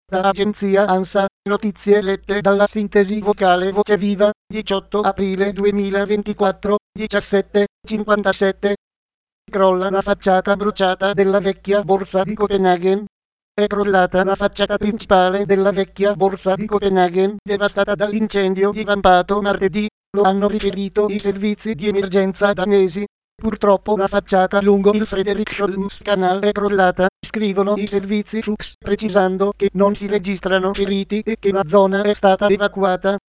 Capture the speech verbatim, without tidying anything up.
Da agenzia ANSA, notizie lette dalla sintesi vocale Voce Viva, diciotto aprile duemilaventiquattro, diciassette e cinquantasette. Crolla la facciata bruciata della vecchia borsa di Copenaghen. È crollata la facciata principale della vecchia borsa di Copenaghen, devastata dall'incendio divampato martedì, lo hanno riferito i servizi di emergenza danesi. Purtroppo la facciata lungo il Frederiksholms-Canal è crollata, scrivono i servizi F U X, precisando che non si registrano feriti e che la zona è stata evacuata.